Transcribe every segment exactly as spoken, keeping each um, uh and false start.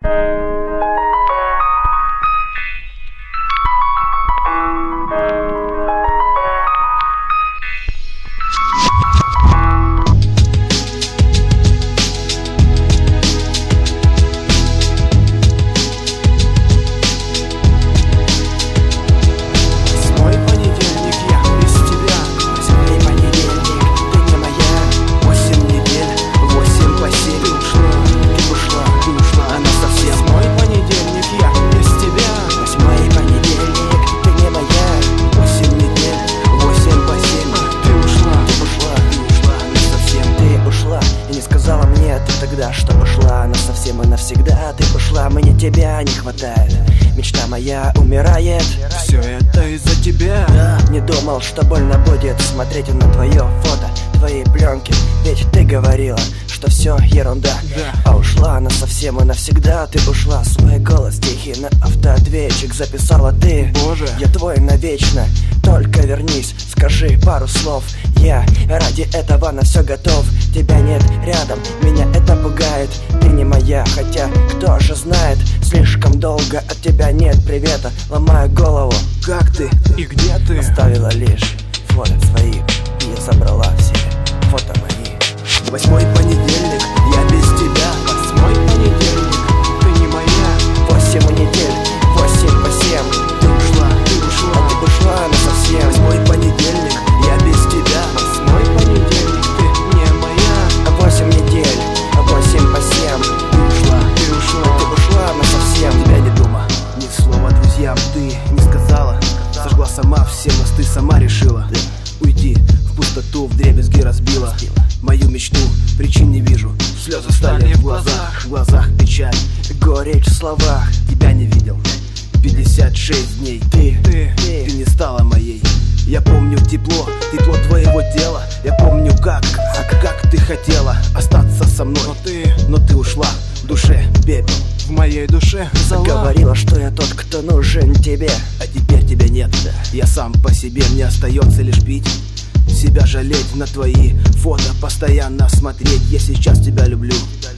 Что ушла, она совсем и навсегда. Ты ушла, мне тебя не хватает. Мечта моя умирает. Все это из-за тебя. Да. Не думал, что больно будет смотреть на твое фото, твои пленки. Ведь ты говорила, что все ерунда, да. А ушла она совсем и навсегда. Ты ушла, свой голос тихий на автоответчик записала ты. Боже, я твой навечно, только вернись, скажи пару слов. Я ради этого на все готов. Тебя нет рядом, меня это пугает. Ты не моя, хотя кто же знает. Слишком долго от тебя нет привета. Ломаю голову, как ты и где ты? Оставила лишь фото свои, и я забрала все фото мои. Восьмой понедельник, я без тебя. Восьмой понедельник, ты не моя. Восемь недель, восемь по семь. Ты ушла, ты ушла, а ты ушла насовсем. Восьмой понедельник, я без тебя. Восьмой понедельник, ты не моя. Восемь недель, восемь по семь. Ты ушла, ты ушла, а ты ушла насовсем. Тебя не дома, ни слова друзьям ты не сказала. Сожгла сама все мосты, сама решила уйти в пустоту, вдребезги разбила мою мечту, причин не вижу. Слезы стали в глазах, в глазах печаль, горечь в словах. Тебя не видел пятьдесят шесть дней. Ты, ты, ты, ты не стала моей. Я помню тепло, тепло твоего тела. Я помню как, как, как ты хотела остаться со мной. Но ты, но ты ушла, в душе пепел, в моей душе зола. Говорила, что я тот, кто нужен тебе, а теперь тебя нет. Я сам по себе, мне остается лишь пить, себя жалеть, на твои фото постоянно смотреть. Я сейчас тебя люблю,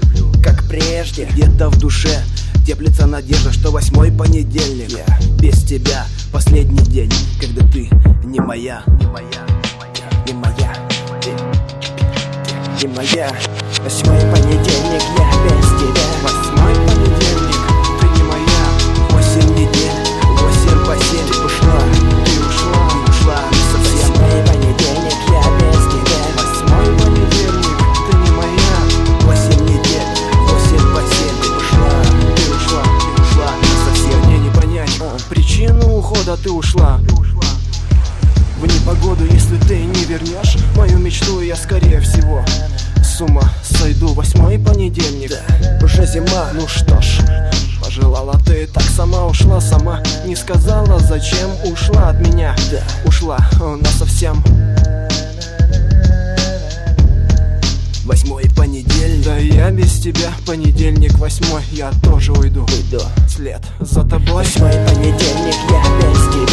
как прежде. Где-то в душе теплится надежда, что восьмой понедельник yeah. без тебя последний день, когда ты не моя, не моя, не моя, ты, ты, не моя. Восьмой понедельник, я без тебя. Восьмой понедельник, ты не моя. Восемь недель, восемь по семь. Ты ушла, ты ушла, ты ушла совсем. Восьмой понедельник, я без тебя. Восьмой понедельник, ты не моя. Восемь недель, восемь по семь. Ты ушла, ты ушла, ты ушла совсем. Мне не понять а. причину ухода, ты ушла. Ты ушла в непогоду, если ты не вернешь мою мечту, я скорее всего с ума сойду. Восьмой понедельник, да, уже зима. Ну что ж, пожелала ты, так сама ушла, сама не сказала, зачем ушла от меня, да. Ушла насовсем. Восьмой понедельник, да я без тебя. Понедельник восьмой, я тоже уйду, уйду вслед за тобой. Восьмой понедельник, я без тебя.